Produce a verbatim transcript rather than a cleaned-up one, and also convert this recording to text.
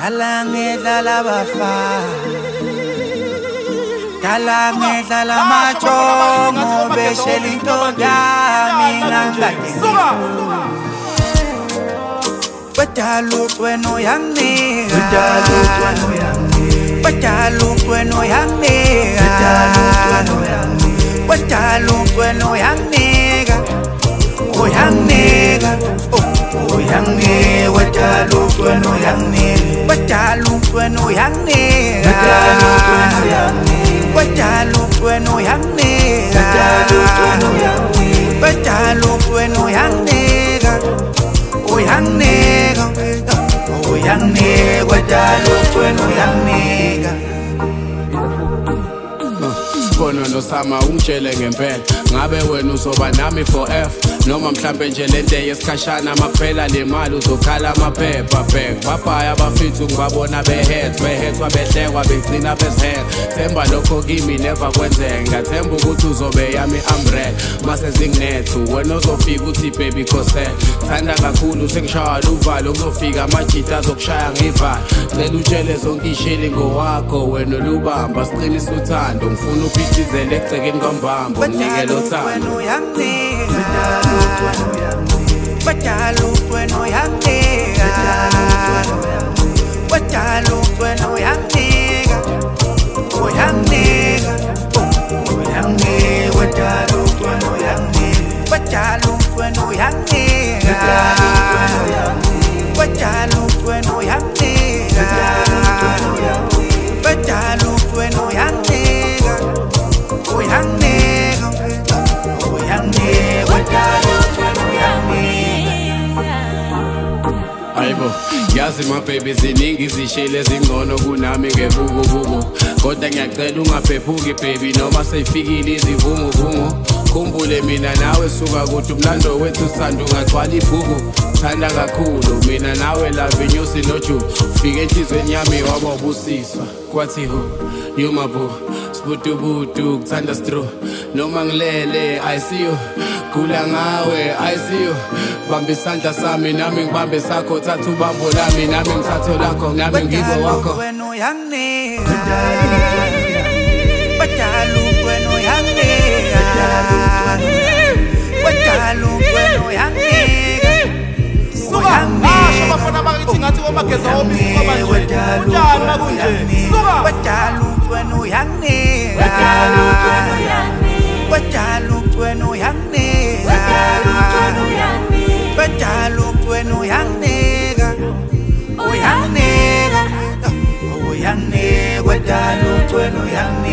Dala ngedlala bafana, dala ngedlala majongo beshela intombi yami nangadinga. Badala wena uyanginika, badala wena uyanginika, badala wena uyanginika, uyanginika, uyanginika, badala wena uyanginika, badala wena uyanginika, badala wena uyanginika, badala wena uyanginika, uyanginika, uyanginika, badala wena uyanginika. Khona nosama ungitshele ngempela ngabe wena uzoba nami forever noma mhlambe nje lento yesikhashana makuphela le mali uzokhala amaphepha back babhaya abafithu ngibabona behead behethwa behlekwa begcina bezihela themba lokho kimi never kwenzeka ngathemba ukuthi uzobe yami umbrella mase zinginethu wena uzofika uthi baby cause thanda kakhulu sengishaya uvalo uzofika amajita azokushaya ngivalo cela utshele zonke ishili ngowakho wena lubamba siqinisa uthando ngifuna uphithizele ecekeni kwambambo unikele uthando badala wena uyanginika, badala wena uyanginika, uyanginika, uyanginika, badala wena uyanginika, badala wena uyanginika, badala wena uyanginika, badala wena uyanginika, uyanginika, uyanginika, badala Ayibo, yazi my baby ziningi zishile zingcono kunami ngebukubuku kodwa ngiyacela ungaphephuki baby noma seyifikile izivumo vumo khumbule mina nawe suka kuthi umlando wethu sithanda ungagcwala ibhuku thanda kakhulu mina nawe love inyusi noju ufike enhlizweni yami wababusiswa kwathi ho you my boo sbutubutu kuthanda stro noma ngilele I see you kula ngawe I see you bamba isandla sami nami ngibambe sakho thatha ubambo lami nami ngithathe lakho nami ngibo wakho wena uyanginika badala wena uyanginika badala wena uyanginika suka basho bafana bakithi ngathi omageza obisi kwabanje unjani makunje suka badala wena uyanginika badala wena uyanginika badala wena uyanginika uyanginika uyanginika badala wena uyanginika